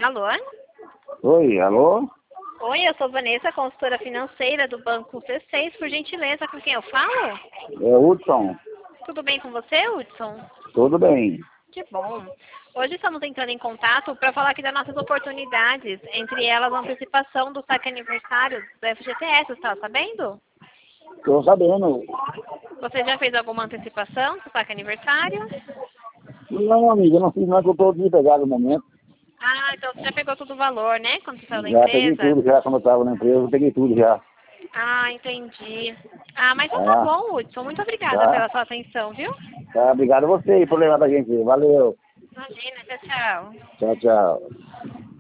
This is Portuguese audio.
Alô? Oi, alô? Oi, eu sou Vanessa, consultora financeira do Banco C6. Por gentileza, com quem eu falo? É Hudson. Tudo bem com você, Hudson? Tudo bem. Que bom. Hoje estamos entrando em contato para falar aqui das nossas oportunidades, entre elas a antecipação do saque aniversário do FGTS, você está sabendo? Tô sabendo. Você já fez alguma antecipação do saque aniversário? Não, amiga, eu não fiz nada que eu tô desempregado no momento. Ah, então você já pegou todo o valor, né? Quando você saiu da Já peguei empresa? tudo, já quando eu tava na empresa, eu peguei tudo já. Ah, entendi. Ah, mas então tá Tá, bom, Hudson. Muito obrigada tá, pela sua atenção, viu? tá. Obrigado a você aí por levar da gente. Valeu. Imagina, tchau, tchau. Tchau, tchau.